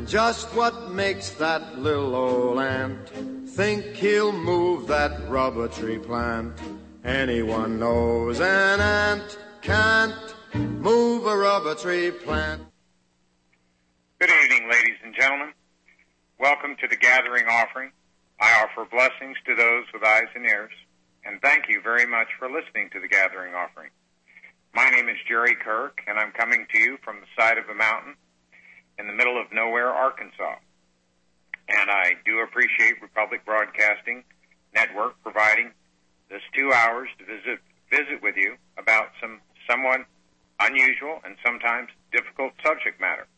Just what makes that little old ant think he'll move that rubber tree plant? Anyone knows an ant can't move a rubber tree plant. Good evening, ladies and gentlemen. Welcome to the Gathering Offering. I offer blessings to those with eyes and ears, and thank you very much for listening to the Gathering Offering. My name is Jerry Kirk, and I'm coming to you from the side of a mountain in the middle of nowhere, Arkansas. And I do appreciate Republic Broadcasting Network providing this 2 hours to visit with you about some somewhat unusual and sometimes difficult subject matter.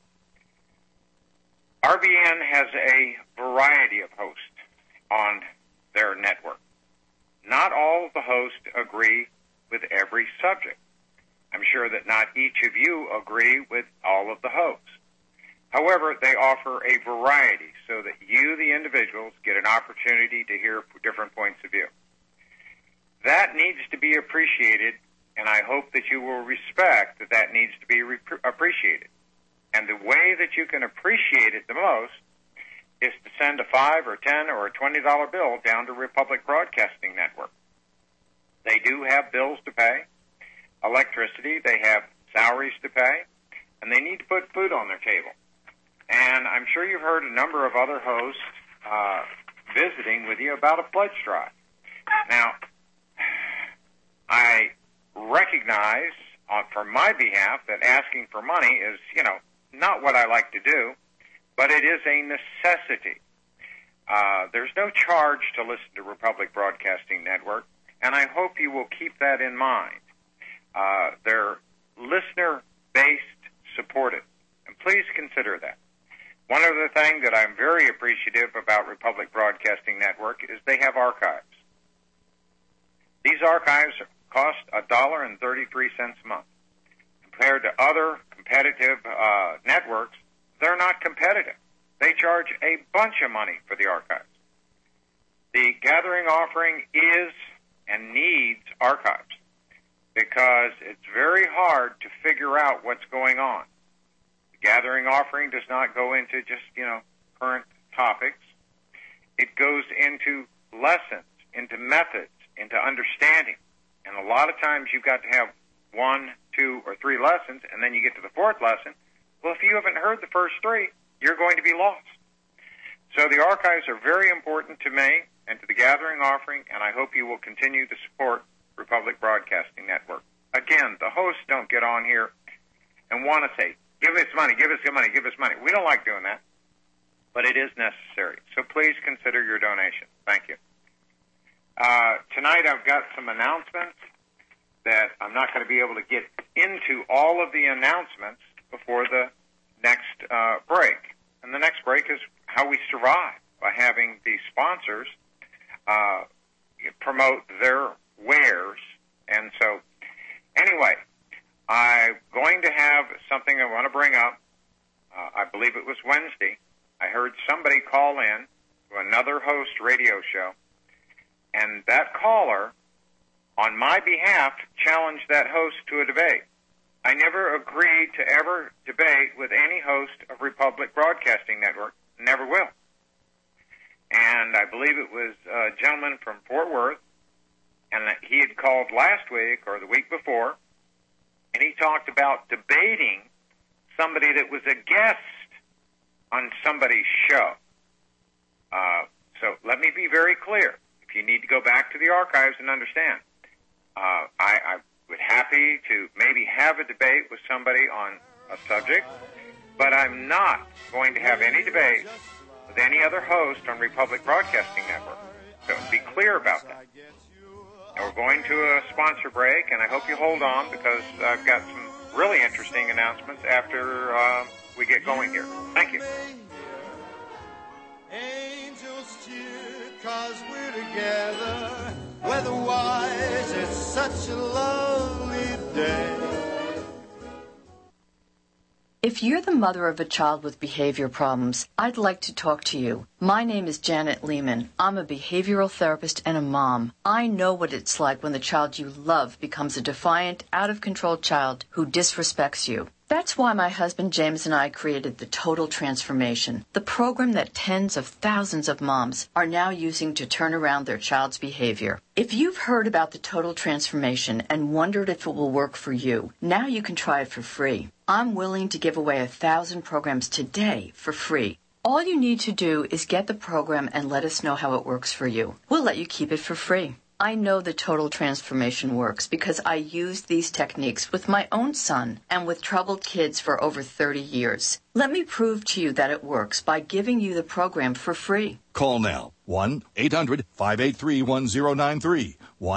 RBN has a variety of hosts on their network. Not all of the hosts agree with every subject. I'm sure that not each of you agree with all of the hosts. However, they offer a variety so that you, the individuals, get an opportunity to hear different points of view. That needs to be appreciated, and I hope that you will respect that that needs to be appreciated. And the way that you can appreciate it the most is to send a $5 or $10 or a $20 bill down to Republic Broadcasting Network. They do have bills to pay, electricity, they have salaries to pay, and they need to put food on their table. And I'm sure you've heard a number of other hosts visiting with you about a pledge drive. Now, I recognize from my behalf that asking for money is, not what I like to do, but it is a necessity. There's no charge to listen to Republic Broadcasting Network, and I hope you will keep that in mind. They're listener-based supported, and please consider that. One other thing that I'm very appreciative about Republic Broadcasting Network is they have archives. These archives cost $1.33 a month. Compared to other competitive networks, they're not competitive. They charge a bunch of money for the archives. The Gathering Offering is and needs archives because it's very hard to figure out what's going on. The Gathering Offering does not go into just, current topics. It goes into lessons, into methods, into understanding. And a lot of times you've got to have 1, 2, or 3 lessons, and then you get to the 4th lesson. Well, if you haven't heard the first 3, you're going to be lost. So the archives are very important to me and to the Gathering Offering, and I hope you will continue to support Republic Broadcasting Network. Again, the hosts don't get on here and want to say, give us money, give us money, give us money. We don't like doing that, but it is necessary. So please consider your donation. Thank you. Tonight I've got some announcements that I'm not going to be able to get into all of the announcements before the next break. And the next break is how we survive by having the sponsors promote their wares. And so, anyway, I'm going to have something I want to bring up. I believe it was Wednesday. I heard somebody call in to another host radio show, and that caller, on my behalf, challenged that host to a debate. I never agreed to ever debate with any host of Republic Broadcasting Network. Never will. And I believe it was a gentleman from Fort Worth, and he had called last week or the week before, and he talked about debating somebody that was a guest on somebody's show. So let me be very clear. If you need to go back to the archives and understand, I would happy to maybe have a debate with somebody on a subject, but I'm not going to have any debate with any other host on Republic Broadcasting Network. So be clear about that. And we're going to a sponsor break, and I hope you hold on because I've got some really interesting announcements after we get going here. Thank you. Angels cheer 'cause we're together. Weather-wise, it's such a lovely day. If you're the mother of a child with behavior problems, I'd like to talk to you. My name is Janet Lehman. I'm a behavioral therapist and a mom. I know what it's like when the child you love becomes a defiant, out-of-control child who disrespects you. That's why my husband James and I created the Total Transformation, the program that tens of thousands of moms are now using to turn around their child's behavior. If you've heard about the Total Transformation and wondered if it will work for you, now you can try it for free. I'm willing to give away 1,000 programs today for free. All you need to do is get the program and let us know how it works for you. We'll let you keep it for free. I know the Total Transformation works because I used these techniques with my own son and with troubled kids for over 30 years. Let me prove to you that it works by giving you the program for free. Call now. 1-800-583-1093.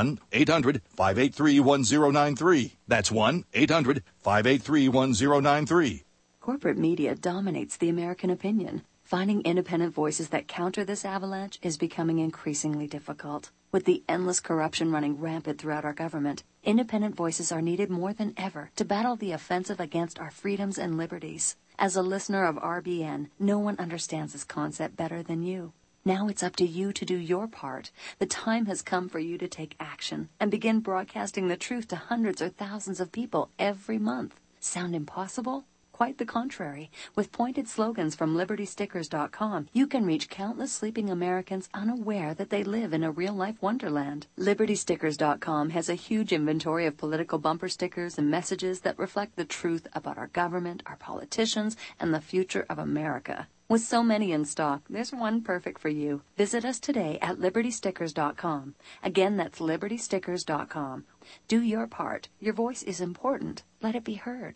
1-800-583-1093. That's 1-800-583-1093. Corporate media dominates the American opinion. Finding independent voices that counter this avalanche is becoming increasingly difficult. With the endless corruption running rampant throughout our government, independent voices are needed more than ever to battle the offensive against our freedoms and liberties. As a listener of RBN, no one understands this concept better than you. Now it's up to you to do your part. The time has come for you to take action and begin broadcasting the truth to hundreds or thousands of people every month. Sound impossible? Quite the contrary. With pointed slogans from LibertyStickers.com, you can reach countless sleeping Americans unaware that they live in a real-life wonderland. LibertyStickers.com has a huge inventory of political bumper stickers and messages that reflect the truth about our government, our politicians, and the future of America. With so many in stock, there's one perfect for you. Visit us today at LibertyStickers.com. Again, that's LibertyStickers.com. Do your part. Your voice is important. Let it be heard.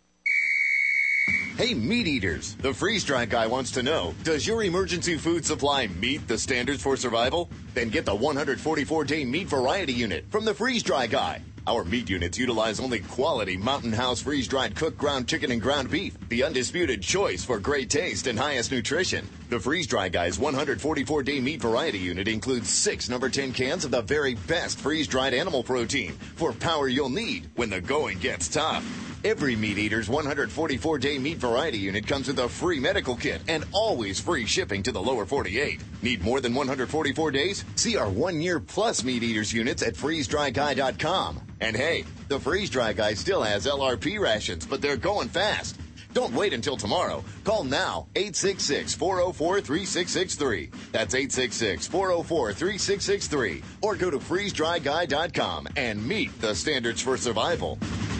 Hey, meat eaters, the freeze-dry guy wants to know, does your emergency food supply meet the standards for survival? Then get the 144-day meat variety unit from the freeze-dry guy. Our meat units utilize only quality Mountain House freeze-dried cooked ground chicken and ground beef, the undisputed choice for great taste and highest nutrition. The freeze-dry guy's 144-day meat variety unit includes 6 number 10 cans of the very best freeze-dried animal protein for power you'll need when the going gets tough. Every Meat Eater's 144-day meat variety unit comes with a free medical kit and always free shipping to the lower 48. Need more than 144 days? See our 1-year plus Meat Eater's units at freezedryguy.com. And hey, the Freeze Dry Guy still has LRP rations, but they're going fast. Don't wait until tomorrow. Call now, 866-404-3663. That's 866-404-3663. Or go to freezedryguy.com and meet the standards for survival.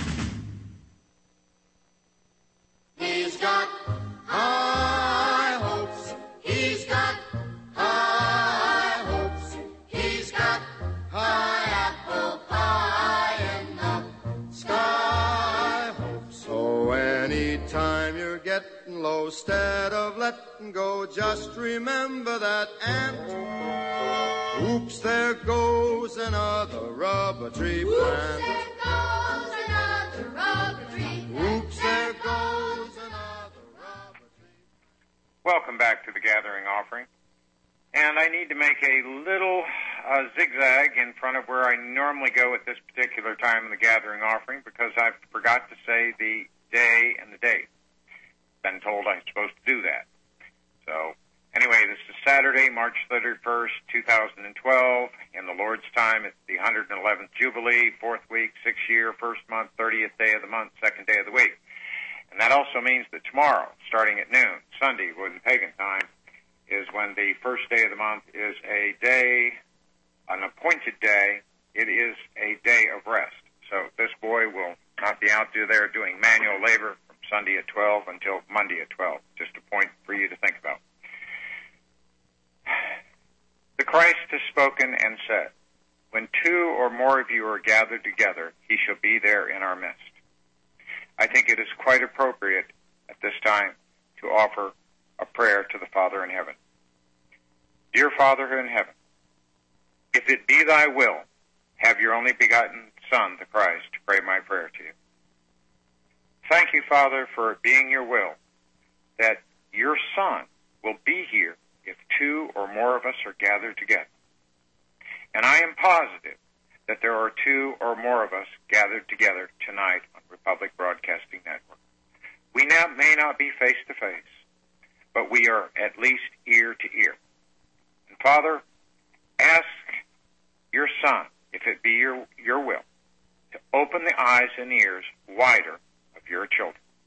He's got high hopes. He's got high hopes. He's got high apple pie in the sky hopes. So anytime you're getting low, instead of letting go, just remember that ant. Oops, there goes another rubber tree plant. Oops, there goes another rubber tree plant. Oops, there goes. Welcome back to the Gathering Offering. And I need to make a little zigzag in front of where I normally go at this particular time in the Gathering Offering because I forgot to say the day and the date. Been told I'm supposed to do that. So, anyway, this is Saturday, March 31st, 2012. In the Lord's time, it's the 111th Jubilee, 4th week, 6th year, 1st month, 30th day of the month, 2nd day of the week. And that also means that tomorrow, starting at noon, Sunday, with the pagan time, is when the first day of the month is a day, an appointed day. It is a day of rest. So this boy will not be out there doing manual labor from Sunday at 12 until Monday at 12. Just a point for you to think about. The Christ has spoken and said, when 2 or more of you are gathered together, he shall be there in our midst. I think it is quite appropriate at this time to offer a prayer to the Father in heaven. Dear Father in heaven, if it be thy will, have your only begotten Son, the Christ, pray my prayer to you. Thank you, Father, for it being your will that your Son will be here if 2 or more of us are gathered together. And I am positive that there are 2 or more of us gathered together tonight on Republic Broadcasting Network. We now may not be face to face, but we are at least ear to ear. And Father, ask your Son, if it be your will, to open the eyes and ears wider of your children.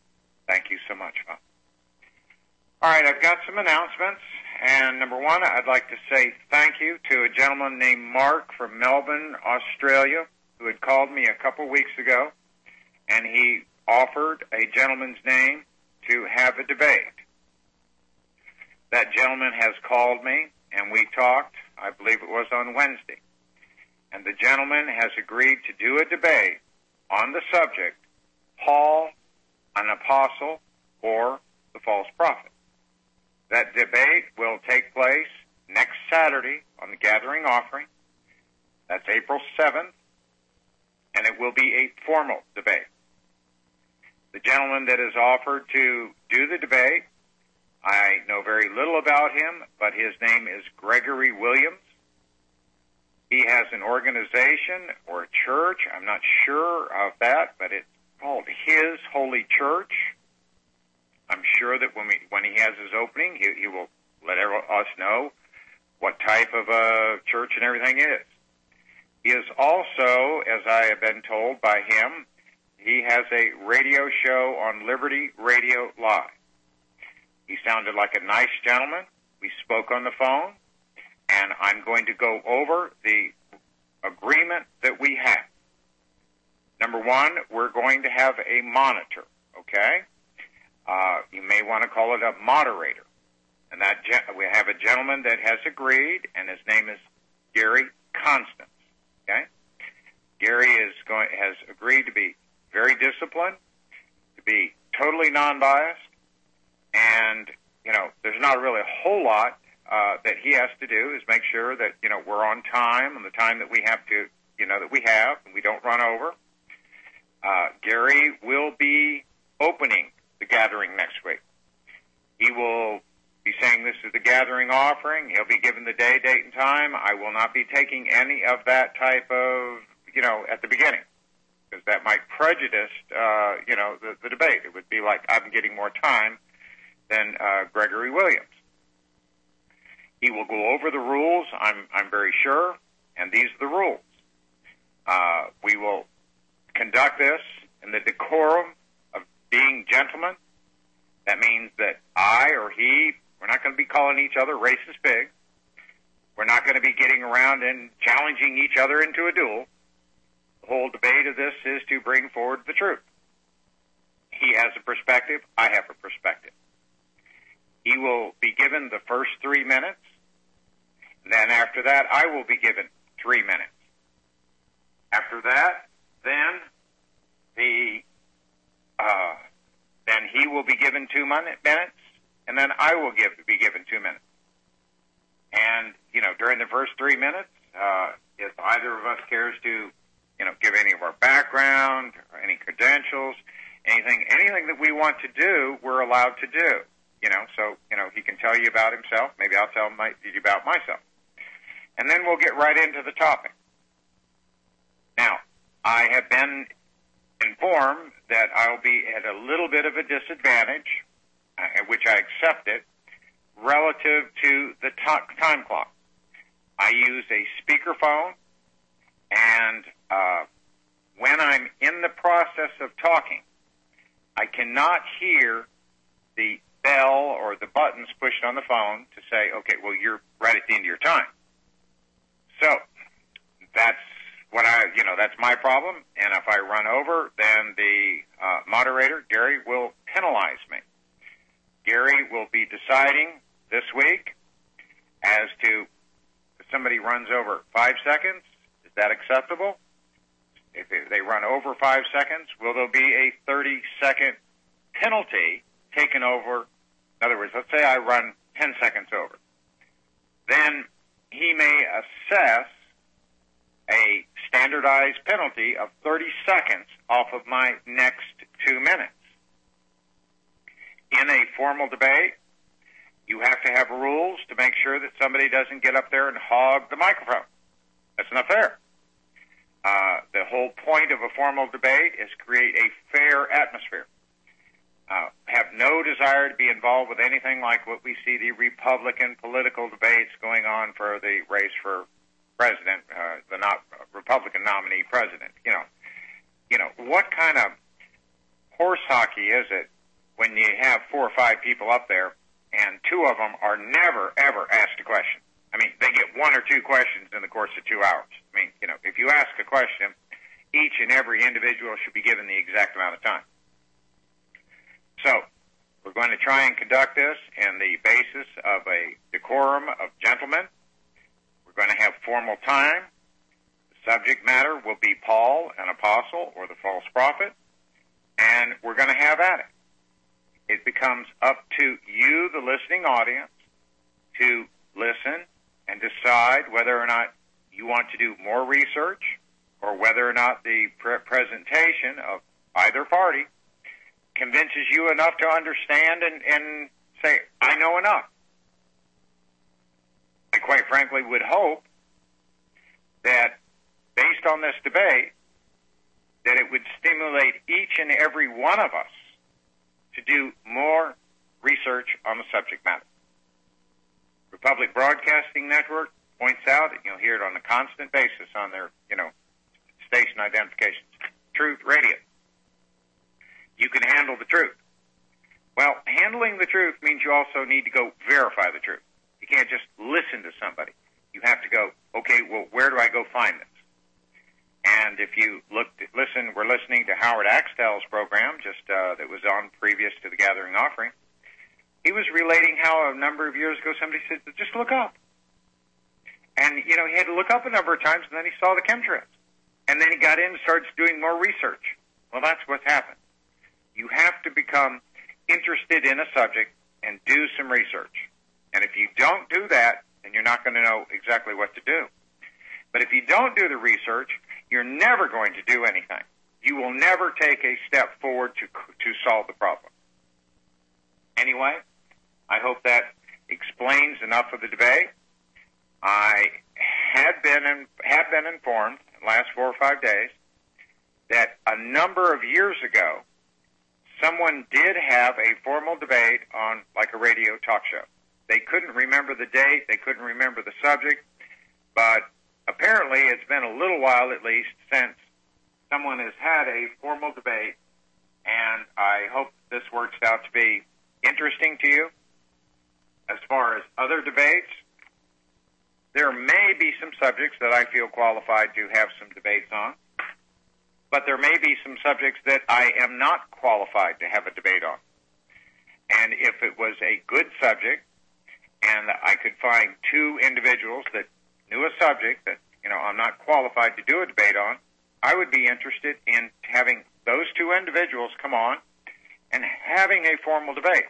Thank you so much, Bob. All right, I've got some announcements. And number one, I'd like to say thank you to a gentleman named Mark from Melbourne, Australia, who had called me a couple weeks ago, and he offered a gentleman's name to have a debate. That gentleman has called me, and we talked, I believe it was on Wednesday. And the gentleman has agreed to do a debate on the subject, Paul, an apostle, or the false prophet. That debate will take place next Saturday on the Gathering Offering. That's April 7th, and it will be a formal debate. The gentleman that has offered to do the debate, I know very little about him, but his name is Gregory Williams. He has an organization or a church, I'm not sure of that, but it's called His Holy Church. I'm sure that when he has his opening, he will let us know what type of a church and everything is. He is also, as I have been told by him, he has a radio show on Liberty Radio Live. He sounded like a nice gentleman. We spoke on the phone, and I'm going to go over the agreement that we have. Number one, we're going to have a monitor, okay? You may want to call it a moderator. And that we have a gentleman that has agreed, and his name is Gary Constance, okay? Gary has agreed to be very disciplined, to be totally non-biased, and, there's not really a whole lot that he has to do is make sure that, we're on time and the time that we have to, that we have, and we don't run over. Gary will be opening the gathering next week. He will be saying this is the gathering offering. He'll be given the day, date, and time. I will not be taking any of that type of, at the beginning, because that might prejudice, the debate. It would be like I'm getting more time than Gregory Williams. He will go over the rules, I'm very sure, and these are the rules. We will conduct this in the decorum of being gentlemen. That means that I or he, we're not going to be calling each other racist pigs. We're not going to be getting around and challenging each other into a duel. The whole debate of this is to bring forward the truth. He has a perspective. I have a perspective. He will be given the first 3 minutes. And then after that, I will be given 3 minutes. After that, then he will be given 2 minutes, and then I will be given 2 minutes. And, during the first 3 minutes, if either of us cares to, give any of our background, or any credentials, anything that we want to do, we're allowed to do. So, he can tell you about himself. Maybe I'll tell him about myself. And then we'll get right into the topic. Now, I have been informed that I'll be at a little bit of a disadvantage, which I accept it, relative to the time clock. I use a speakerphone, and when I'm in the process of talking, I cannot hear the bell or the buttons pushed on the phone to say, okay, well, you're right at the end of your time. So that's that's my problem. And if I run over, then the moderator, Gary, will penalize me. Gary will be deciding this week as to if somebody runs over 5 seconds, is that acceptable? If they run over 5 seconds, will there be a 30-second penalty taken over? In other words, let's say I run 10 seconds over. Then he may assess a standardized penalty of 30 seconds off of my next 2 minutes. In a formal debate, you have to have rules to make sure that somebody doesn't get up there and hog the microphone. That's not fair. The whole point of a formal debate is create a fair atmosphere. Have no desire to be involved with anything like what we see the Republican political debates going on for the race for president, the Republican nominee president. What kind of horse hockey is it when you have 4 or 5 people up there and 2 of them are never, ever asked a question. I mean, they get 1 or 2 questions in the course of 2 hours. I mean, if you ask a question, each and every individual should be given the exact amount of time. So, we're going to try and conduct this in the basis of a decorum of gentlemen. We're going to have formal time. The subject matter will be Paul, an apostle, or the false prophet, and we're going to have at it. It becomes up to you, the listening audience, to listen and decide whether or not you want to do more research or whether or not the presentation of either party convinces you enough to understand and say, I know enough. I quite frankly would hope that based on this debate, that it would stimulate each and every one of us to do more research on the subject matter. Republic Broadcasting Network points out, and you'll hear it on a constant basis on their, station identifications. Truth Radio. You can handle the truth. Well, handling the truth means you also need to go verify the truth. You can't just listen to somebody. You have to go, okay, well, where do I go find this? And if you we're listening to Howard Axtell's program, that was on previous to the Gathering Offering. He was relating how a number of years ago somebody said, just look up. And, he had to look up a number of times, and then he saw the chemtrails. And then he got in and started doing more research. Well, that's what's happened. You have to become interested in a subject and do some research. And if you don't do that, then you're not going to know exactly what to do. But if you don't do the research, you're never going to do anything. You will never take a step forward to solve the problem. Anyway, I hope that explains enough of the debate. I have been informed in the last 4 or 5 days that a number of years ago, someone did have a formal debate on like a radio talk show. They couldn't remember the date, they couldn't remember the subject, but apparently it's been a little while at least since someone has had a formal debate, and I hope this works out to be interesting to you. As far as other debates, there may be some subjects that I feel qualified to have some debates on, but there may be some subjects that I am not qualified to have a debate on. And if it was a good subject, and I could find 2 individuals that knew a subject that, I'm not qualified to do a debate on, I would be interested in having those 2 individuals come on and having a formal debate.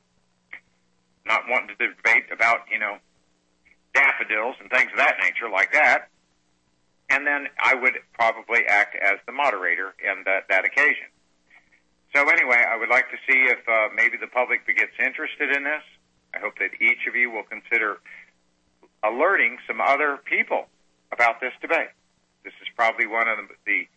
Not wanting to debate about, daffodils and things of that nature like that. And then I would probably act as the moderator in that occasion. So anyway, I would like to see if maybe the public gets interested in this. I hope that each of you will consider alerting some other people about this debate. This is probably one of the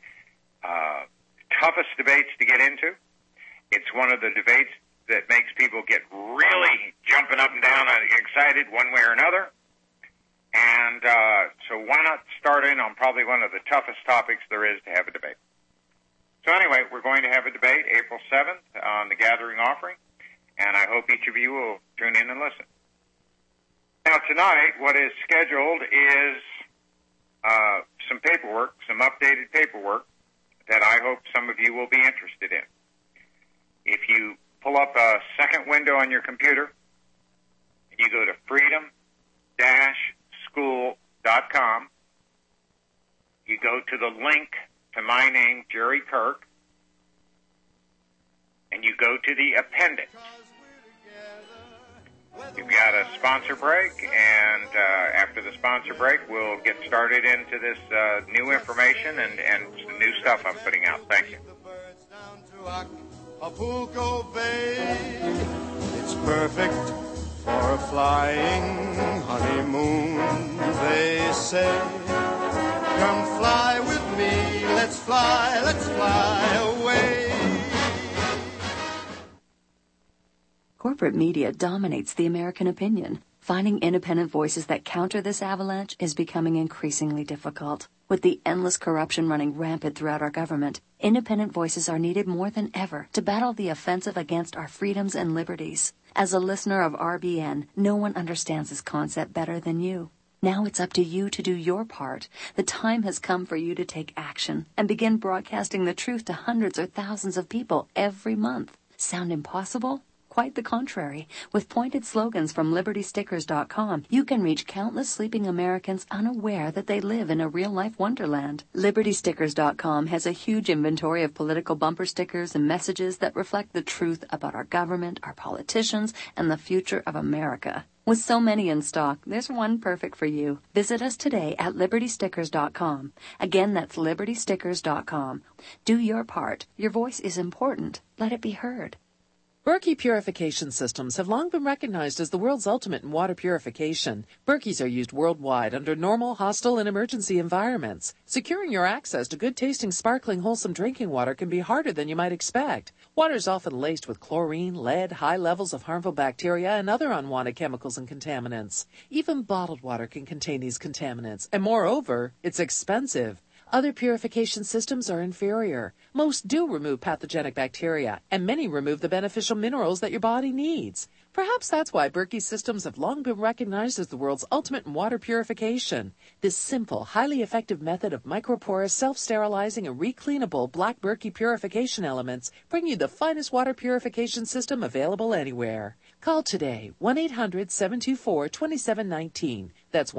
toughest debates to get into. It's one of the debates that makes people get really jumping up and down and excited one way or another. And so why not start in on probably one of the toughest topics there is to have a debate. So anyway, we're going to have a debate April 7th on the Gathering Offering, and I hope each of you will tune in and listen. Now tonight, what is scheduled is some paperwork, some updated paperwork that I hope some of you will be interested in. If you pull up a second window on your computer, and you go to freedom-school.com, you go to the link to my name, Jerry Kirk, and you go to the appendix. You've got a sponsor break, and after the sponsor break, we'll get started into this new information and the new stuff I'm putting out. Thank you. Acapulco Bay, it's perfect for a flying honeymoon, they say. Come fly with me, let's fly away. Corporate media dominates the American opinion. Finding independent voices that counter this avalanche is becoming increasingly difficult. With the endless corruption running rampant throughout our government, independent voices are needed more than ever to battle the offensive against our freedoms and liberties. As a listener of RBN, no one understands this concept better than you. Now it's up to you to do your part. The time has come for you to take action and begin broadcasting the truth to hundreds or thousands of people every month. Sound impossible? Quite the contrary. With pointed slogans from LibertyStickers.com, you can reach countless sleeping Americans unaware that they live in a real-life wonderland. LibertyStickers.com has a huge inventory of political bumper stickers and messages that reflect the truth about our government, our politicians, and the future of America. With so many in stock, there's one perfect for you. Visit us today at LibertyStickers.com. Again, that's LibertyStickers.com. Do your part. Your voice is important. Let it be heard. Berkey purification systems have long been recognized as the world's ultimate in water purification. Berkeys are used worldwide under normal, hostile, and emergency environments. Securing your access to good-tasting, sparkling, wholesome drinking water can be harder than you might expect. Water is often laced with chlorine, lead, high levels of harmful bacteria, and other unwanted chemicals and contaminants. Even bottled water can contain these contaminants, and moreover, it's expensive. Other purification systems are inferior. Most do remove pathogenic bacteria, and many remove the beneficial minerals that your body needs. Perhaps that's why Berkey systems have long been recognized as the world's ultimate in water purification. This simple, highly effective method of microporous, self-sterilizing, and recleanable black Berkey purification elements bring you the finest water purification system available anywhere. Call today, 1-800-724-2719. That's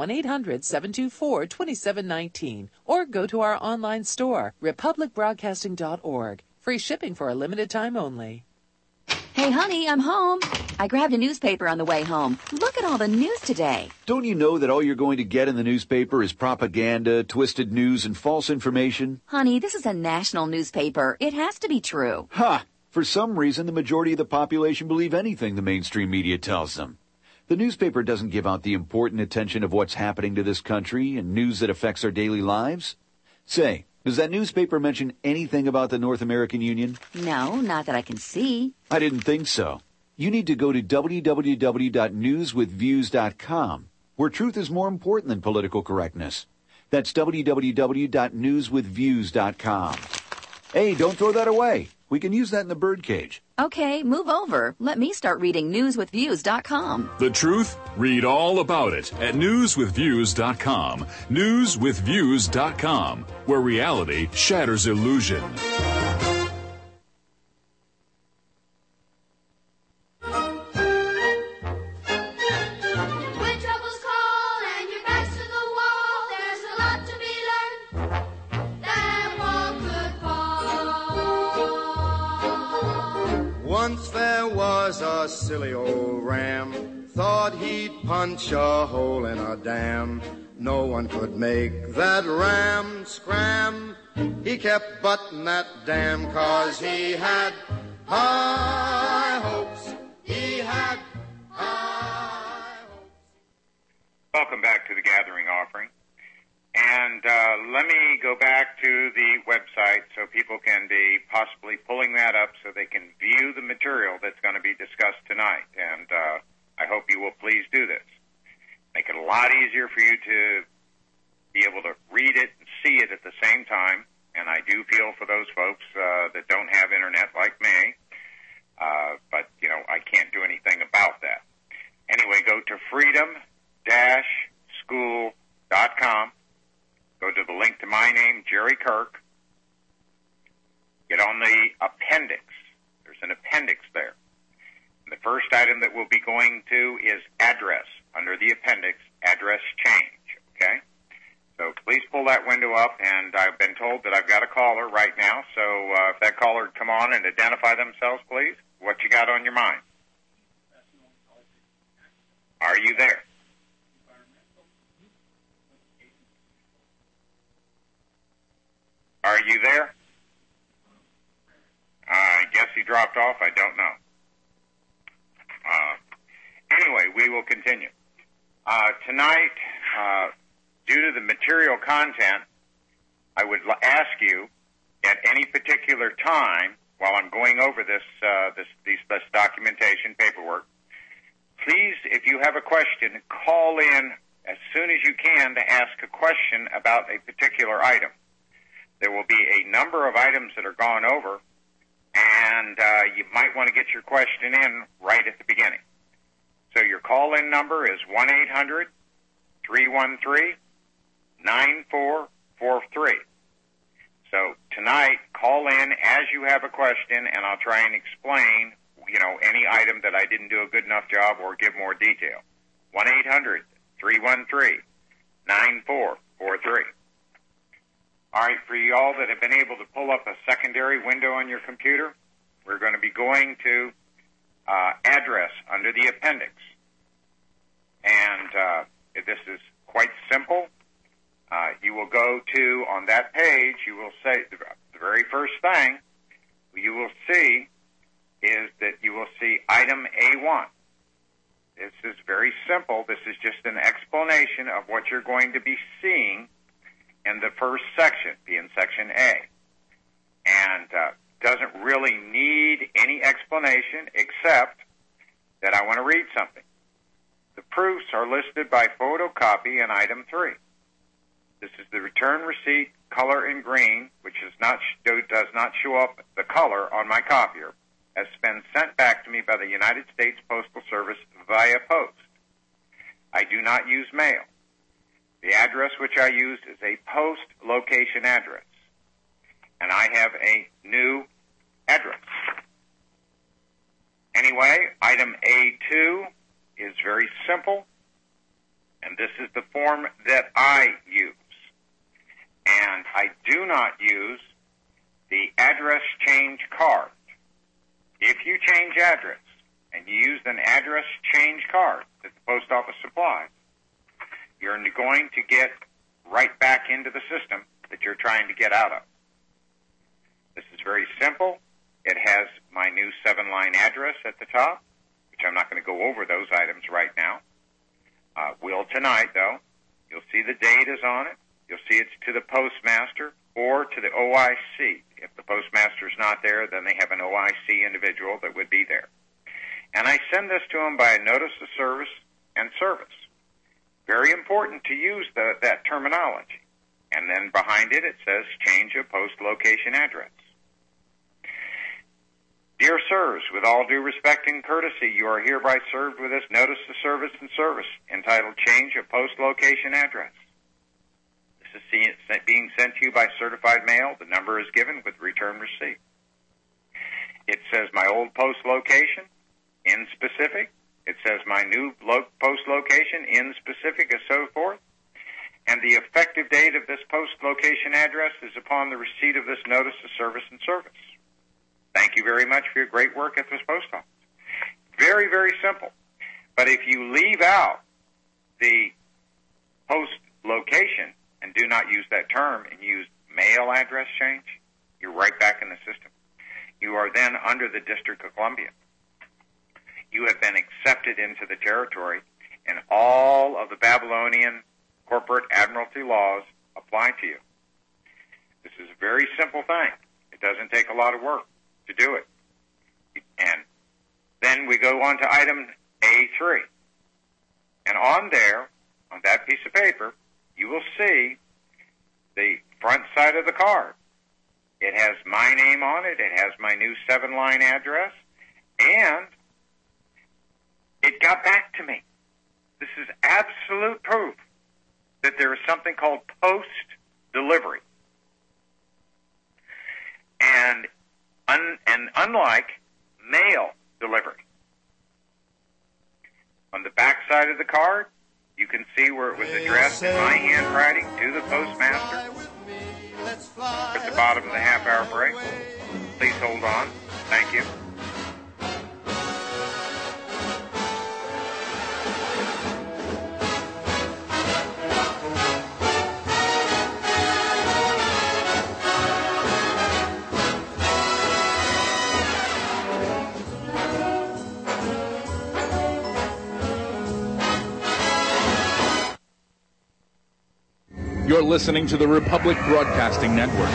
1-800-724-2719. Or go to our online store, republicbroadcasting.org. Free shipping for a limited time only. Hey, honey, I'm home. I grabbed a newspaper on the way home. Look at all the news today. Don't you know that all you're going to get in the newspaper is propaganda, twisted news, and false information? Honey, this is a national newspaper. It has to be true. Ha! For some reason, the majority of the population believe anything the mainstream media tells them. The newspaper doesn't give out the important attention of what's happening to this country and news that affects our daily lives. Say, does that newspaper mention anything about the North American Union? No, not that I can see. I didn't think so. You need to go to www.newswithviews.com, where truth is more important than political correctness. That's www.newswithviews.com. Hey, don't throw that away. We can use that in the birdcage. Okay, move over. Let me start reading newswithviews.com. The truth? Read all about it at newswithviews.com. Newswithviews.com, where reality shatters illusion. When troubles call and your back's to the wall, there's a lot to be learned that one could fall. Once there was a silly old ram, thought he'd punch a hole in a dam. No one could make that ram scram. He kept butting that dam 'cause he had high hopes. He had high hopes. Welcome back to the Gathering Offering. And let me go back to the website so people can be possibly pulling that up so they can view the material that's going to be discussed tonight. And I hope you will please do this. Make it a lot easier for you to be able to read it and see it at the same time. And I do feel for those folks that don't have internet like me. But, you know, I can't do anything about that. Anyway, go to freedom-school.com. Go to the link to my name, Jerry Kirk. Get on the appendix. There's an appendix there. And the first item that we'll be going to is address. Under the appendix, address change. Okay? So please pull that window up, and I've been told that I've got a caller right now. So if that caller would come on and identify themselves, please. What you got on your mind? Are you there? Are you there? I guess he dropped off. I don't know. Anyway, we will continue. Tonight, due to the material content, I would ask you at any particular time while I'm going over this documentation paperwork, please, if you have a question, call in as soon as you can to ask a question about a particular item. There will be a number of items that are gone over, and you might want to get your question in right at the beginning. So your call-in number is 1-800-313-9443. So tonight, call in as you have a question, and I'll try and explain, any item that I didn't do a good enough job or give more detail. 1-800-313-9443. All right, for you all that have been able to pull up a secondary window on your computer, we're going to be going to address under the appendix. And this is quite simple. You will go to, on that page, you will say, the very first thing you will see is that you will see item A1. This is very simple. This is just an explanation of what you're going to be seeing in the first section, being section A. And doesn't really need any explanation except that I want to read something. The proofs are listed by photocopy in item 3. This is the return receipt, color in green, which does not show up the color on my copier, has been sent back to me by the United States Postal Service via post. I do not use mail. The address which I use is a post location address, and I have a new address. Anyway, item A2 is very simple, and this is the form that I use. And I do not use the address change card. If you change address and you use an address change card that the post office supplies, you're going to get right back into the system that you're trying to get out of. This is very simple. It has my new 7-line address at the top, which I'm not going to go over those items right now. Will tonight, though. You'll see the date is on it. You'll see it's to the postmaster or to the OIC. If the postmaster's not there, then they have an OIC individual that would be there. And I send this to them by a notice of service and service. Very important to use that terminology. And then behind it, it says change of post location address. Dear sirs, with all due respect and courtesy, you are hereby served with this notice of service and service entitled change of post location address. This is being sent to you by certified mail. The number is given with return receipt. It says my old post location in specific. It says my new post location in specific and so forth. And the effective date of this post location address is upon the receipt of this notice of service and service. Thank you very much for your great work at this post office. Very, very simple. But if you leave out the post location and do not use that term and use mail address change, you're right back in the system. You are then under the District of Columbia. You have been accepted into the territory, and all of the Babylonian corporate admiralty laws apply to you. This is a very simple thing. It doesn't take a lot of work to do it. And then we go on to item A3. And on there, on that piece of paper, you will see the front side of the card. It has my name on it. It has my new 7-line address. And it got back to me. This is absolute proof that there is something called post-delivery. And unlike mail delivery, on the back side of the card, you can see where it was addressed in my handwriting to the postmaster. At the bottom of the half-hour break. Please hold on. Thank you. You're listening to the Republic Broadcasting Network.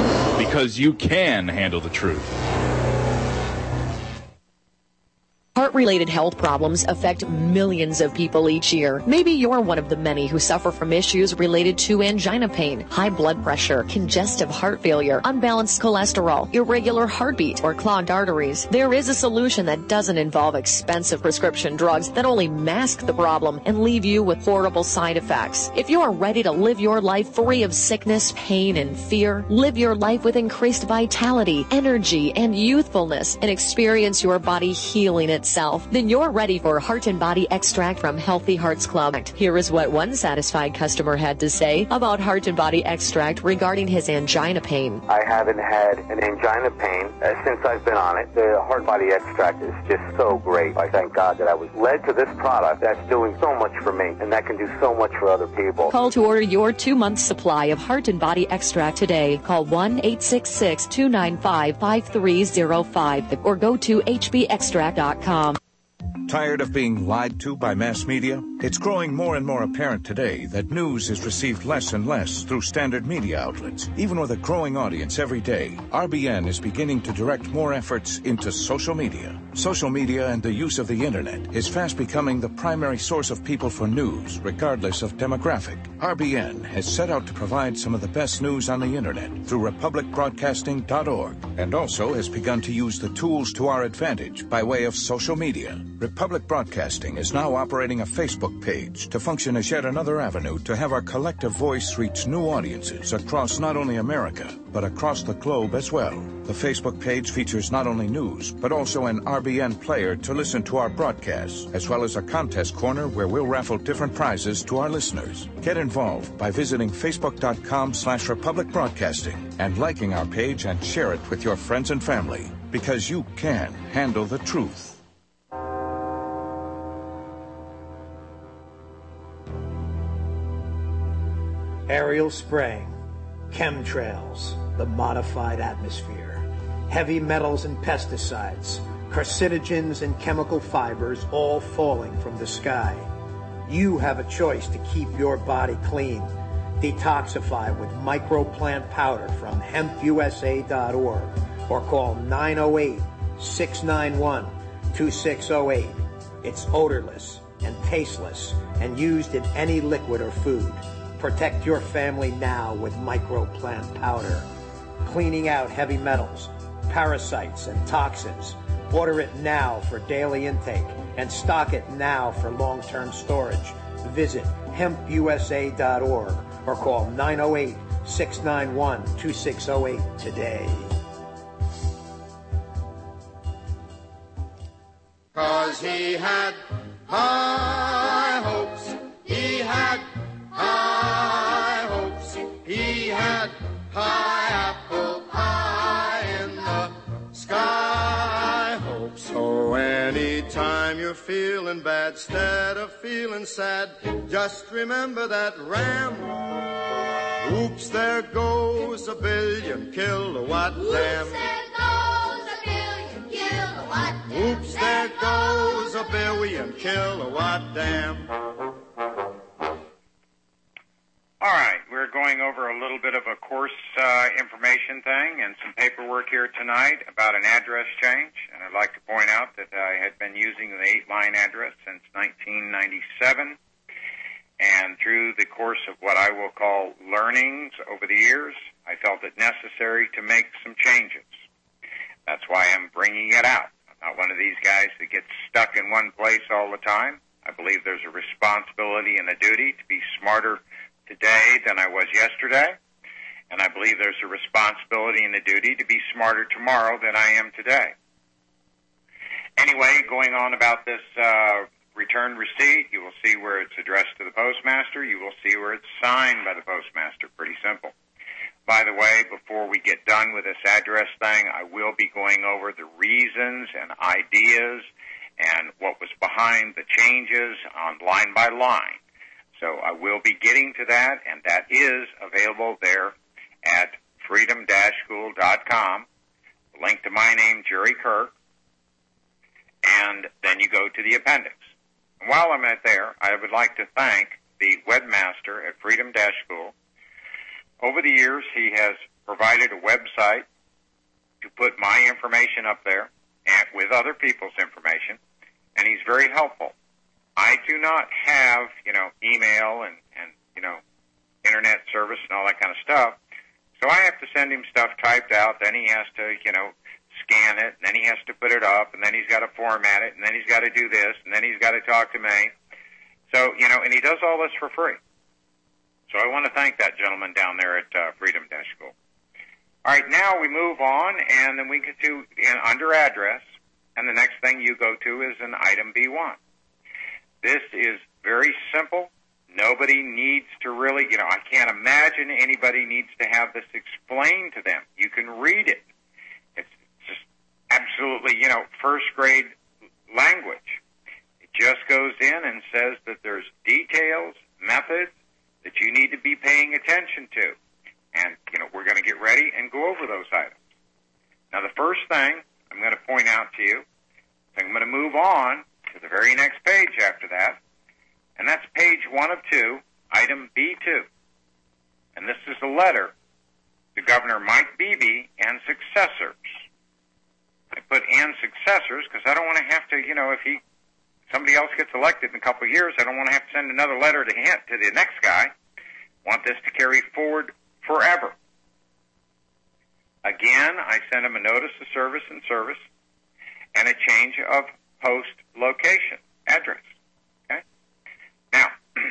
Because you can handle the truth. Heart Heart-related health problems affect millions of people each year. Maybe you're one of the many who suffer from issues related to angina pain, high blood pressure, congestive heart failure, unbalanced cholesterol, irregular heartbeat, or clogged arteries. There is a solution that doesn't involve expensive prescription drugs that only mask the problem and leave you with horrible side effects. If you are ready to live your life free of sickness, pain, and fear, live your life with increased vitality, energy, and youthfulness, and experience your body healing itself, then you're ready for Heart and Body Extract from Healthy Hearts Club. Here is what one satisfied customer had to say about Heart and Body Extract regarding his angina pain. I haven't had an angina pain since I've been on it. The Heart Body Extract is just so great. I thank God that I was led to this product that's doing so much for me, and that can do so much for other people. Call to order your 2-month supply of Heart and Body Extract today. Call 1-866-295-5305 or go to hbextract.com. Tired of being lied to by mass media? It's growing more and more apparent today that news is received less and less through standard media outlets. Even with a growing audience every day, RBN is beginning to direct more efforts into social media. Social media and the use of the internet is fast becoming the primary source of people for news, regardless of demographic. RBN has set out to provide some of the best news on the internet through republicbroadcasting.org, and also has begun to use the tools to our advantage by way of social media. Republic Broadcasting is now operating a Facebook page to function as yet another avenue to have our collective voice reach new audiences across not only America, but across the globe as well. The Facebook page features not only news, but also an RBN player to listen to our broadcasts, as well as a contest corner where we'll raffle different prizes to our listeners. Get involved by visiting facebook.com/Republic Broadcasting and liking our page and share it with your friends and family, because you can handle the truth. Aerial spraying, chemtrails, the modified atmosphere, heavy metals and pesticides, carcinogens and chemical fibers all falling from the sky. You have a choice to keep your body clean. Detoxify with microplant powder from hempusa.org or call 908-691-2608. It's odorless and tasteless and used in any liquid or food. Protect your family now with microplant powder. Cleaning out heavy metals, parasites, and toxins. Order it now for daily intake and stock it now for long-term storage. Visit hempusa.org or call 908-691-2608 today. 'Cause he had high hopes, he had high hopes, he had high apple pie in the sky hopes. So anytime you're feeling bad, instead of feeling sad, just remember that ram. Oops, there goes a billion kilowatt dam. Oops, there goes a billion kilowatt dam. All right, we're going over a little bit of a course information thing and some paperwork here tonight about an address change. And I'd like to point out that I had been using the 8-line address since 1997. And through the course of what I will call learnings over the years, I felt it necessary to make some changes. That's why I'm bringing it out. I'm not one of these guys that gets stuck in one place all the time. I believe there's a responsibility and a duty to be smarter today than I was yesterday, and I believe there's a responsibility and a duty to be smarter tomorrow than I am today. Anyway, going on about this return receipt, you will see where it's addressed to the postmaster. You will see where it's signed by the postmaster. Pretty simple. By the way, before we get done with this address thing, I will be going over the reasons and ideas and what was behind the changes on line by line. So I will be getting to that, and that is available there at freedom-school.com. Link to my name, Jerry Kirk, and then you go to the appendix. And while I'm at there, I would like to thank the webmaster at Freedom-School. Over the years, he has provided a website to put my information up there and with other people's information. and he's very helpful. I do not have, email and internet service and all that kind of stuff. So I have to send him stuff typed out. Then he has to, scan it, and then he has to put it up, and then he's got to format it, and then he's got to do this, and then he's got to talk to me. So, and he does all this for free. So I want to thank that gentleman down there at Freedom Dash School. All right, now we move on, and then we get to under address, and the next thing you go to is an item B1. This is very simple. Nobody needs to really, I can't imagine anybody needs to have this explained to them. You can read it. It's just absolutely, first grade language. It just goes in and says that there's details, methods that you need to be paying attention to. And, we're going to get ready and go over those items. Now, the first thing I'm going to point out to you, I'm going to move on to the very next page after that, and that's page 1 of 2, item B2. And this is a letter to Governor Mike Beebe and successors. I put and successors because I don't want to have to, if somebody else gets elected in a couple of years, I don't want to have to send another letter to the next guy. I want this to carry forward forever. Again, I sent him a notice of service and a change of post location, address. Okay? Now,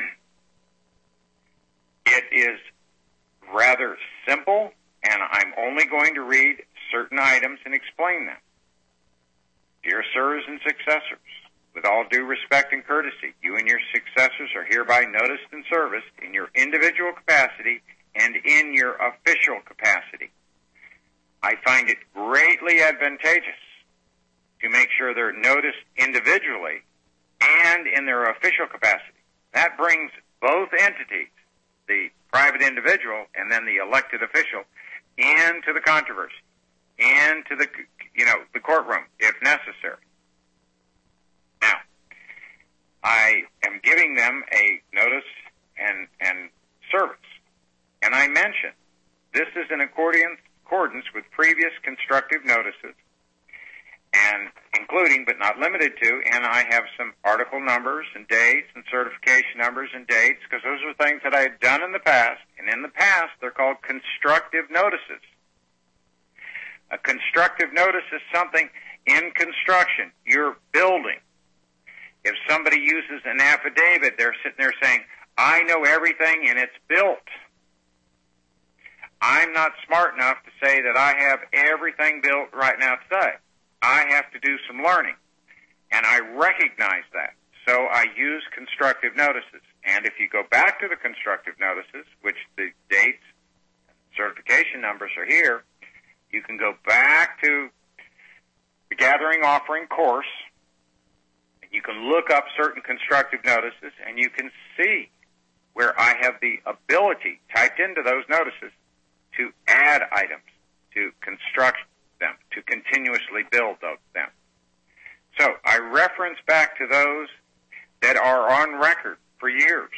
it is rather simple, and I'm only going to read certain items and explain them. Dear sirs and successors, with all due respect and courtesy, you and your successors are hereby noticed and serviced in your individual capacity and in your official capacity. I find it greatly advantageous to make sure they're noticed individually and in their official capacity. That brings both entities, the private individual and then the elected official, into the controversy, into the courtroom if necessary. Now, I am giving them a notice and service. And I mentioned this is in accordance with previous constructive notices, and including but not limited to, and I have some article numbers and dates and certification numbers and dates because those are things that I had done in the past, and in the past they're called constructive notices. A constructive notice is something in construction, you're building. If somebody uses an affidavit, they're sitting there saying, I know everything and it's built. I'm not smart enough to say that I have everything built right now today. I have to do some learning, and I recognize that. So I use constructive notices. And if you go back to the constructive notices, which the dates, certification numbers are here, you can go back to the Gathering Offering course, and you can look up certain constructive notices, and you can see where I have the ability typed into those notices to add items, to construct them, to continuously build them. So I reference back to those that are on record for years.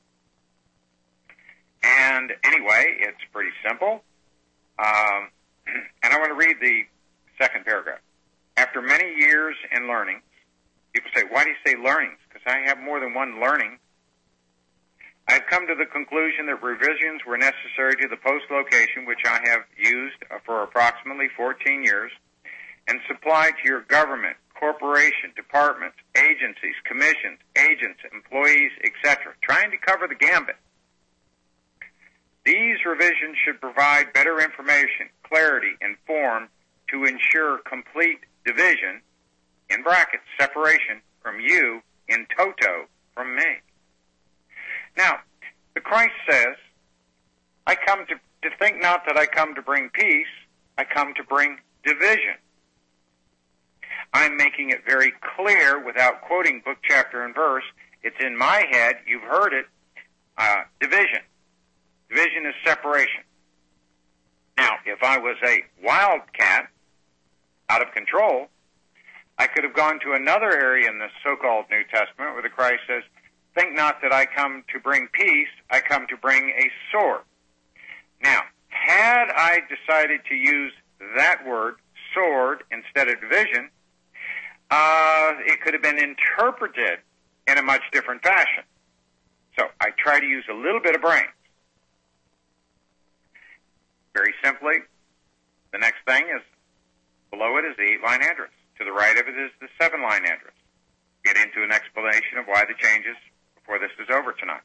And anyway, it's pretty simple. And I want to read the second paragraph. After many years in learning, people say, why do you say learnings? Because I have more than one learning. I've come to the conclusion that revisions were necessary to the post location, which I have used for approximately 14 years, and supplied to your government, corporation, departments, agencies, commissions, agents, employees, etc., trying to cover the gambit. These revisions should provide better information, clarity, and form to ensure complete division, in brackets, separation from you, in toto, from me. Now, the Christ says, I come to think not that I come to bring peace, I come to bring division. I'm making it very clear without quoting book, chapter, and verse. It's in my head. You've heard it. Division. Division is separation. Now, if I was a wildcat, out of control, I could have gone to another area in the so-called New Testament where the Christ says, think not that I come to bring peace, I come to bring a sword. Now, had I decided to use that word, sword, instead of division, it could have been interpreted in a much different fashion. So I try to use a little bit of brains. Very simply, the next thing is, below it is the 8-line address. To the right of it is the 7-line address. Get into an explanation of why the changes before this is over tonight.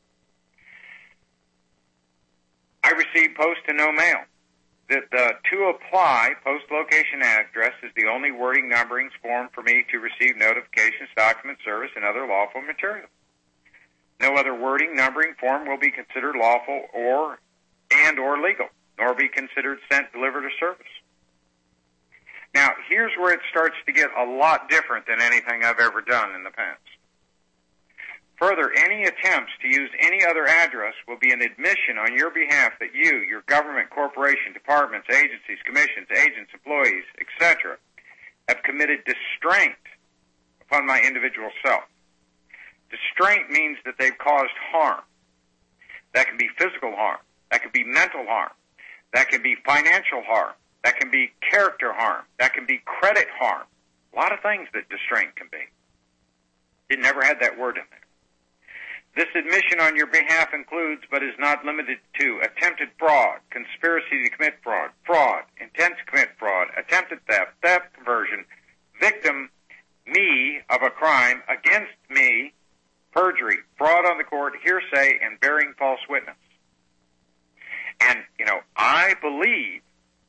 I receive post and no mail. The to apply post location address is the only wording numberings form for me to receive notifications, document service, and other lawful material. No other wording numbering form will be considered lawful or legal, nor be considered sent, delivered, or service. Now, here's where it starts to get a lot different than anything I've ever done in the past. Further, any attempts to use any other address will be an admission on your behalf that you, your government, corporation, departments, agencies, commissions, agents, employees, etc., have committed distraint upon my individual self. Distraint means that they've caused harm. That can be physical harm. That can be mental harm. That can be financial harm. That can be character harm. That can be credit harm. A lot of things that distraint can be. It never had that word in there. This admission on your behalf includes, but is not limited to, attempted fraud, conspiracy to commit fraud, fraud, intent to commit fraud, attempted theft, theft, conversion, victim, me of a crime, against me, perjury, fraud on the court, hearsay, and bearing false witness. And, I believe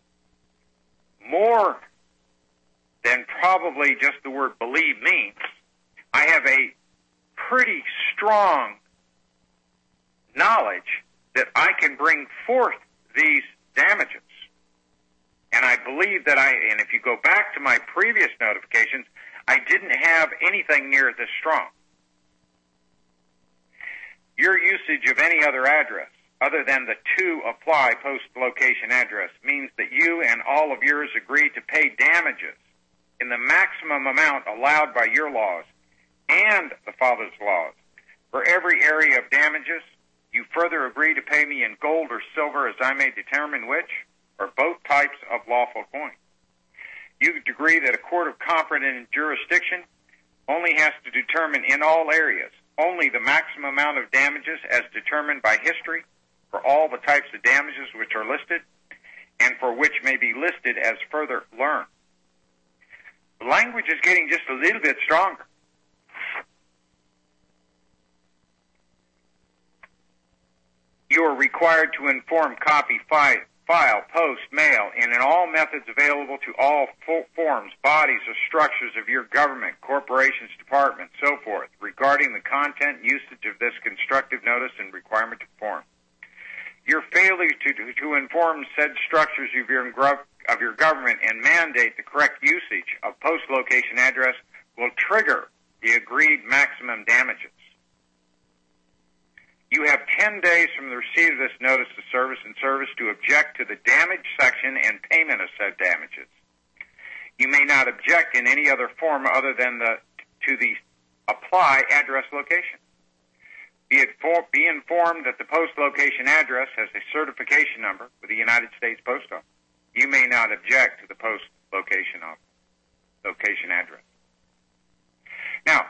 more than probably just the word believe means, I have a pretty strong knowledge that I can bring forth these damages. And I believe that and if you go back to my previous notifications, I didn't have anything near this strong. Your usage of any other address other than the to apply post location address means that you and all of yours agree to pay damages in the maximum amount allowed by your laws and the Father's laws. For every area of damages, you further agree to pay me in gold or silver as I may determine which, or both types of lawful coin. You agree that a court of competent jurisdiction only has to determine in all areas only the maximum amount of damages as determined by history for all the types of damages which are listed and for which may be listed as further learned. The language is getting just a little bit stronger. You are required to inform, copy, file, post, mail, and in all methods available to all forms, bodies, or structures of your government, corporations, departments, so forth, regarding the content and usage of this constructive notice and requirement to perform. Your failure to inform said structures of your government and mandate the correct usage of post location address will trigger the agreed maximum damages. You have 10 days from the receipt of this notice of service and service to object to the damage section and payment of said damages. You may not object in any other form other than to the apply address location. Be informed that the post location address has a certification number with the United States Post Office. You may not object to the post location address. Now,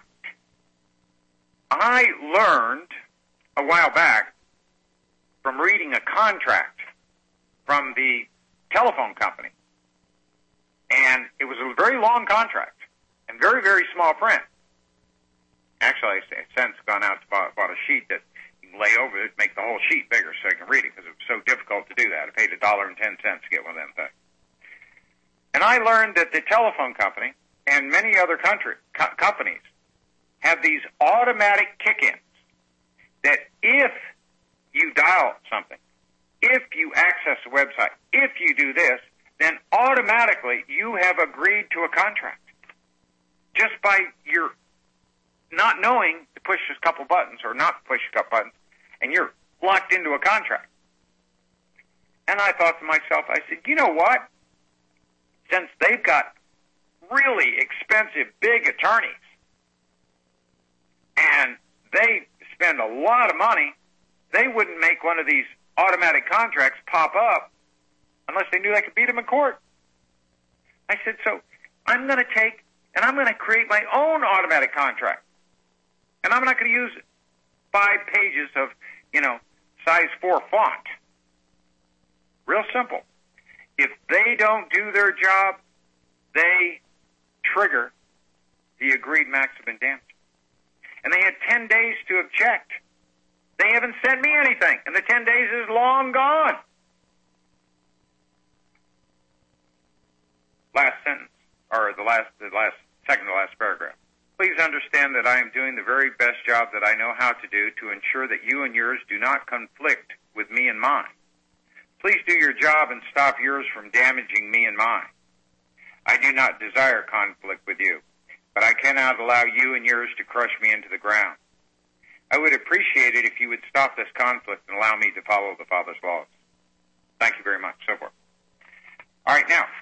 I learned a while back from reading a contract from the telephone company, and it was a very long contract and very, very small print. Actually, I've since gone out and bought a sheet that you can lay over it, make the whole sheet bigger so I can read it, because it was so difficult to do that. I paid $1.10 to get one of them things. And I learned that the telephone company and many other companies have these automatic kick-ins that if you dial something, if you access a website, if you do this, then automatically you have agreed to a contract. Just by your not knowing to push a couple buttons or not push a couple buttons, and you're locked into a contract. And I thought to myself, I said, you know what? Since they've got really expensive, big attorneys, and they spend a lot of money, they wouldn't make one of these automatic contracts pop up unless they knew they could beat them in court. I said, so I'm going to take and I'm going to create my own automatic contract. And I'm not going to use 5 pages of, size 4 font. Real simple. If they don't do their job, they trigger the agreed maximum damage. And they had 10 days to object. They haven't sent me anything, and the 10 days is long gone. Last sentence, or the second to last paragraph. Please understand that I am doing the very best job that I know how to do to ensure that you and yours do not conflict with me and mine. Please do your job and stop yours from damaging me and mine. I do not desire conflict with you, but I cannot allow you and yours to crush me into the ground. I would appreciate it if you would stop this conflict and allow me to follow the Father's laws. Thank you very much. So forth. All right, now,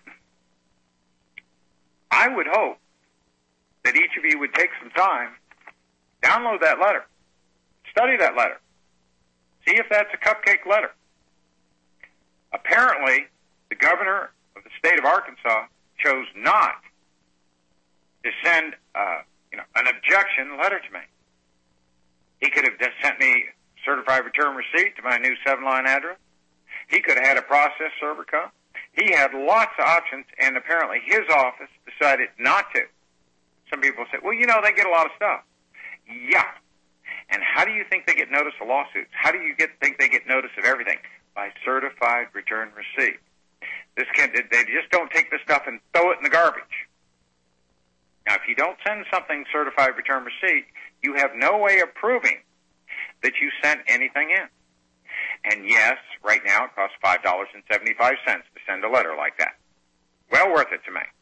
I would hope that each of you would take some time, download that letter, study that letter, see if that's a cupcake letter. Apparently, the governor of the state of Arkansas chose not to send an objection letter to me. He could have just sent me certified return receipt to my new 7-line address. He could have had a process server come. He had lots of options, and apparently his office decided not to. Some people say, well, they get a lot of stuff. Yeah. And how do you think they get notice of lawsuits? How do you think they get notice of everything? By certified return receipt. They just don't take this stuff and throw it in the garbage. Now, if you don't send something certified return receipt, you have no way of proving that you sent anything in. And yes, right now it costs $5.75 to send a letter like that. Well worth it to me.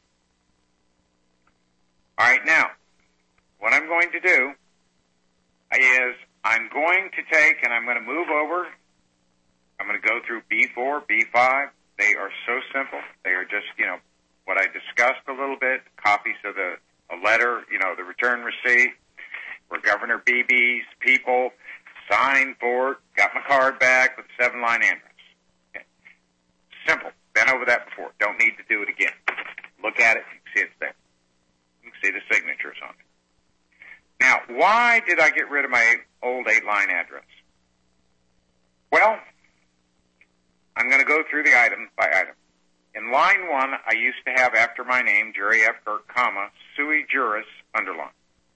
All right, now, what I'm going to do is I'm going to take and I'm going to move over. I'm going to go through B4, B5. They are so simple. They are just, what I discussed a little bit, copies of a letter, the return receipt, where Governor Beebe's people signed for it, got my card back with a 7-line address. Okay. Simple. Been over that before. Don't need to do it again. Look at it. You can see it's there. You can see the signatures on it. Now, why did I get rid of my old 8-line address? Well, I'm going to go through the item by item. In line 1, I used to have after my name, Jerry F. Kirk, comma, sui juris, underline.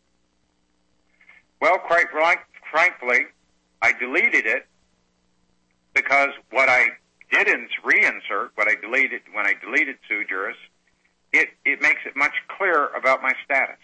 Well, quite frankly, I deleted it because what I didn't reinsert, what I deleted when I deleted sui juris, it makes it much clearer about my status.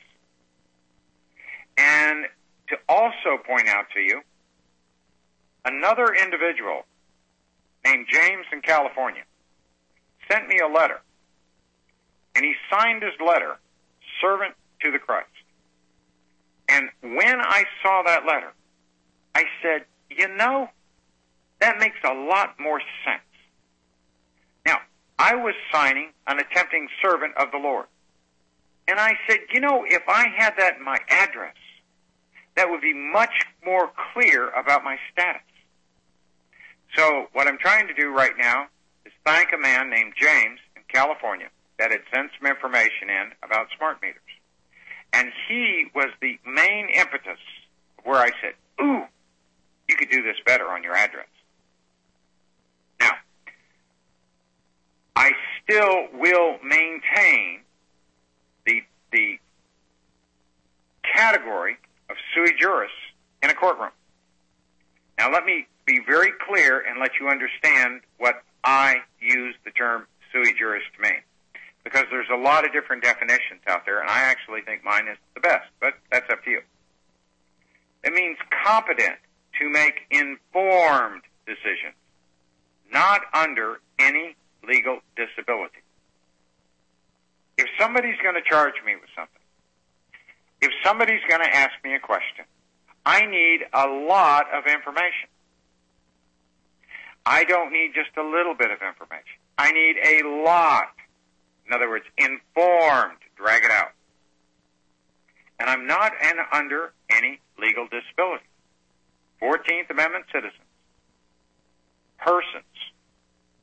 And to also point out to you, another individual named James in California sent me a letter, and he signed his letter, servant to the Christ. And when I saw that letter, I said, that makes a lot more sense. Now, I was signing an attempting servant of the Lord. And I said, if I had that in my address, that would be much more clear about my status. So what I'm trying to do right now is thank a man named James in California that had sent some information in about smart meters. And he was the main impetus where I said, ooh, you could do this better on your address. Now, I still will maintain the category of sui juris in a courtroom. Now, let me be very clear and let you understand what I use the term sui juris to mean. Because there's a lot of different definitions out there, and I actually think mine is the best, but that's up to you. It means competent to make informed decisions, not under any legal disability. If somebody's going to charge me with something, if somebody's going to ask me a question, I need a lot of information. I don't need just a little bit of information. I need a lot. In other words, informed, drag it out. And I'm not under any legal disability. 14th Amendment citizens, persons,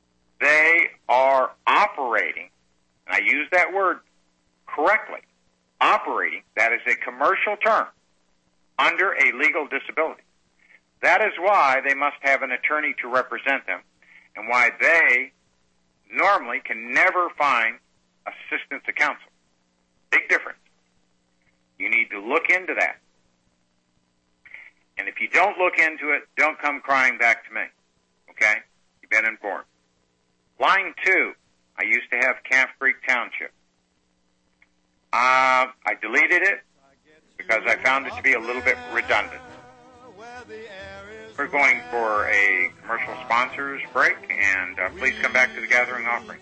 they are operating, and I use that word correctly, operating, that is a commercial term, under a legal disability. That is why they must have an attorney to represent them, and why they normally can never find assistance to counsel. Big difference. You need to look into that. And if you don't look into it, don't come crying back to me. Okay? You've been informed. Line 2, I used to have Calf Creek Township. I deleted it because I found it to be a little bit redundant. We're going for a commercial sponsors break, and please come back to the Gathering Offering.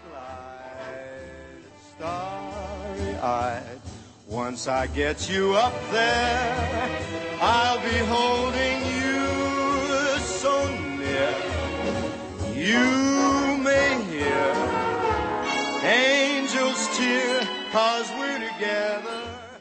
Starry-eyed. Once I get you up there, I'll be holding you so near. You may hear angels cheer, 'cause we're together.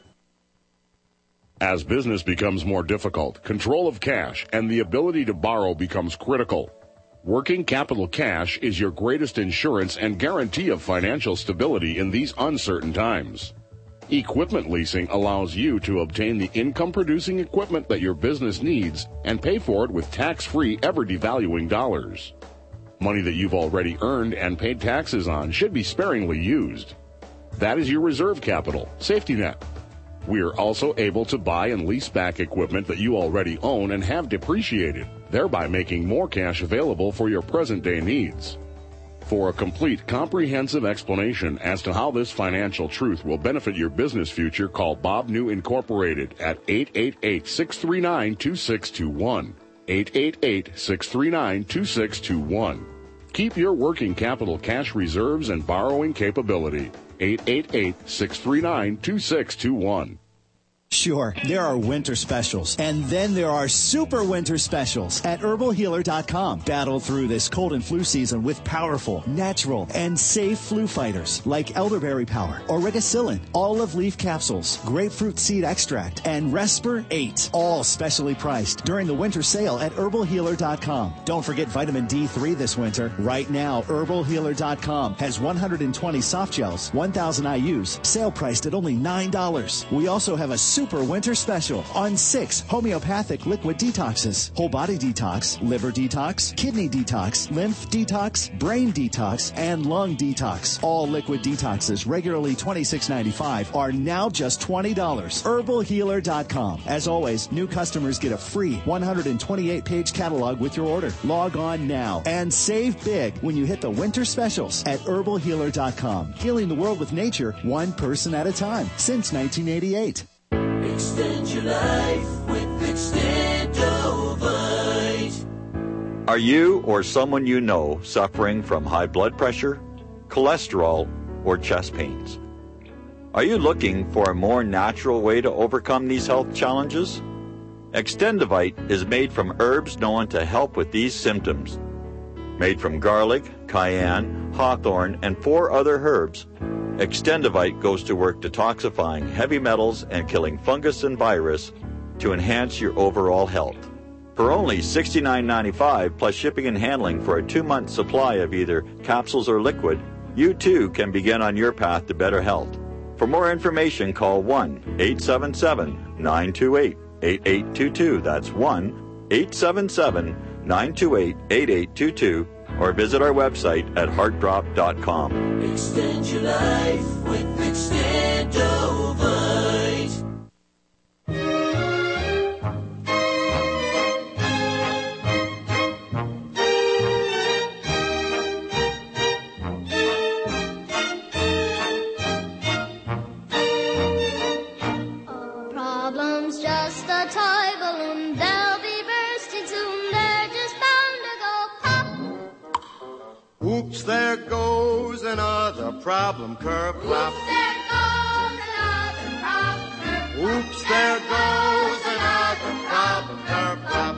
As business becomes more difficult, control of cash and the ability to borrow becomes critical. Working capital cash is your greatest insurance and guarantee of financial stability in these uncertain times. Equipment leasing allows you to obtain the income-producing equipment that your business needs and pay for it with tax-free, ever-devaluing dollars. Money that you've already earned and paid taxes on should be sparingly used. That is your reserve capital, safety net. We are also able to buy and lease back equipment that you already own and have depreciated, thereby making more cash available for your present-day needs. For a complete, comprehensive explanation as to how this financial truth will benefit your business future, call Bob New Incorporated at 888-639-2621. 888-639-2621. Keep your working capital cash reserves and borrowing capability. 888-639-2621. Sure, there are winter specials, and then there are super winter specials at HerbalHealer.com. Battle through this cold and flu season with powerful, natural, and safe flu fighters like Elderberry Power, Oregacillin, olive leaf capsules, grapefruit seed extract, and Resper 8, all specially priced during the winter sale at HerbalHealer.com. Don't forget vitamin D3 this winter. Right now, HerbalHealer.com has 120 soft gels, 1,000 IUs, sale priced at only $9. We also have a super winter special on 6 homeopathic liquid detoxes: whole body detox, liver detox, kidney detox, lymph detox, brain detox, and lung detox. All liquid detoxes, regularly $26.95, are now just $20. HerbalHealer.com. As always, new customers get a free 128-page catalog with your order. Log on now and save big when you hit the winter specials at HerbalHealer.com. Healing the world with nature, one person at a time, since 1988. Extend your life with Extendovite. Are you or someone you know suffering from high blood pressure, cholesterol, or chest pains? Are you looking for a more natural way to overcome these health challenges? Extendovite is made from herbs known to help with these symptoms. Made from garlic, cayenne, hawthorn, and 4 other herbs, Extendovite goes to work detoxifying heavy metals and killing fungus and virus to enhance your overall health. For only $69.95 plus shipping and handling for a 2-month supply of either capsules or liquid, you too can begin on your path to better health. For more information, call 1-877-928-8822. That's 1-877-928-8822. Or visit our website at heartdrop.com. Extend your life with Extendovite. Problem's just a toy balloon. They'll be bursting soon. They're just bound to go pop. Oops, there goes another problem, curb plop. Oops, there goes another problem. Oops, there goes another problem, curb plop.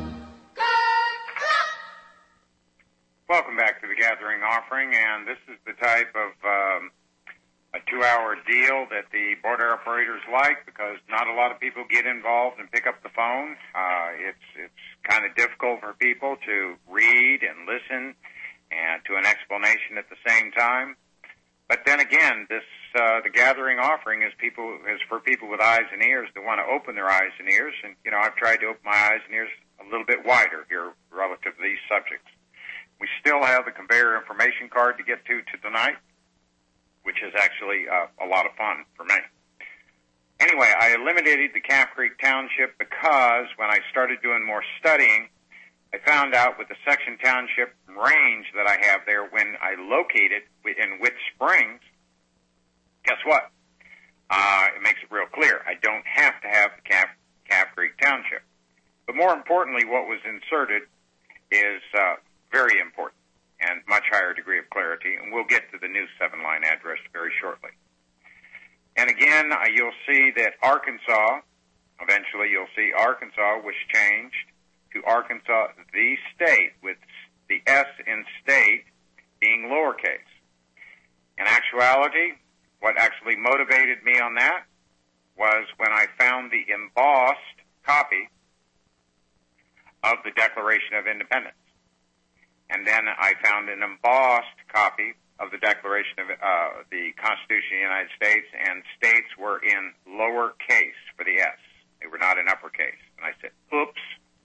Welcome back to the Gathering Offering, and this is the type of a 2-hour deal that the border operators like, because not a lot of people get involved and pick up the phone. It's kind of difficult for people to read and listen and to an explanation at the same time. But then again, the gathering offering is for people with eyes and ears that want to open their eyes and ears. And, I've tried to open my eyes and ears a little bit wider here relative to these subjects. We still have the conveyor information card to get to tonight, which is actually a lot of fun for me. Anyway, I eliminated the Calf Creek Township because when I started doing more studying, I found out with the section township range that I have there, when I located in Whit Springs, guess what? It makes it real clear. I don't have to have the Calf Creek Township. But more importantly, what was inserted is very important and much higher degree of clarity, and we'll get to the new 7-line address very shortly. And again, you'll see that Arkansas, eventually you'll see Arkansas was changed to Arkansas, the state, with the S in state being lowercase. In actuality, what actually motivated me on that was when I found the embossed copy of the Declaration of Independence. And then I found an embossed copy of the Declaration of the Constitution of the United States, and states were in lowercase for the S. They were not in uppercase. And I said, oops.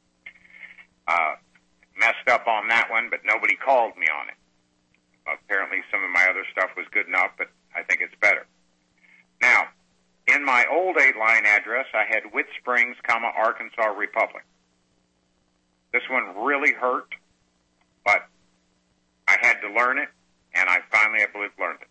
Messed up on that one, but nobody called me on it. Apparently some of my other stuff was good enough, but I think it's better. Now, in my old 8-line address, I had Whit Springs, Arkansas Republic. This one really hurt, but I had to learn it, and I finally, I believe, learned it.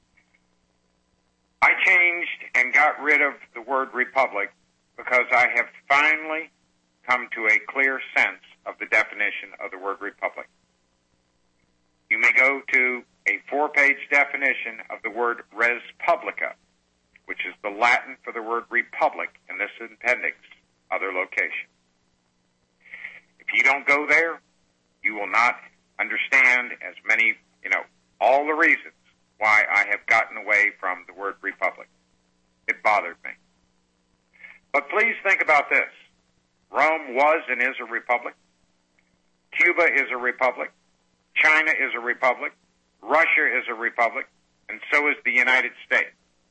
I changed and got rid of the word republic because I have finally come to a clear sense of the definition of the word republic. You may go to a 4-page definition of the word res publica, which is the Latin for the word republic in this appendix, other location. If you don't go there, you will not understand as many, all the reasons why I have gotten away from the word republic. It bothered me. But please think about this. Rome was and is a republic. Cuba is a republic. China is a republic. Russia is a republic. And so is the United States.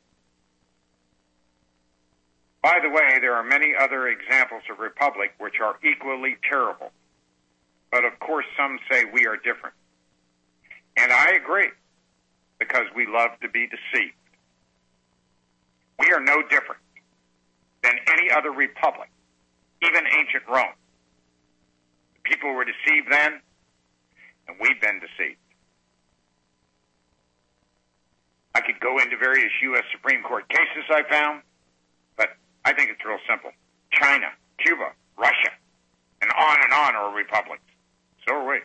By the way, there are many other examples of republic which are equally terrible. But of course, some say we are different. And I agree, because we love to be deceived. We are no different than any other republic, even ancient Rome. The people were deceived then, and we've been deceived. I could go into various U.S. Supreme Court cases I found, but I think it's real simple. China, Cuba, Russia, and on are republics. So are we.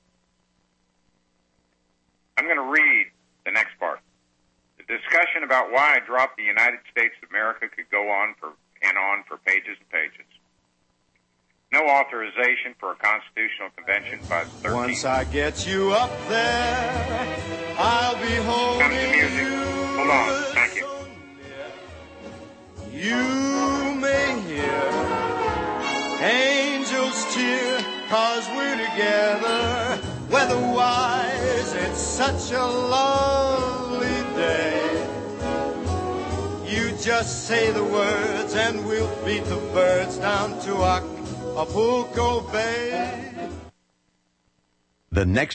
I'm going to read the next part. The discussion about why I dropped the United States of America could go on for pages and pages. No authorization for a constitutional convention by the 13th. Once I get you up there, I'll be holding Comes the music. Hold on. Thank you. You may hear angels cheer, 'cause we're together. Weather-wise, it's such a lovely day. You just say the words and we'll beat the birds down to Acapulco Bay. The next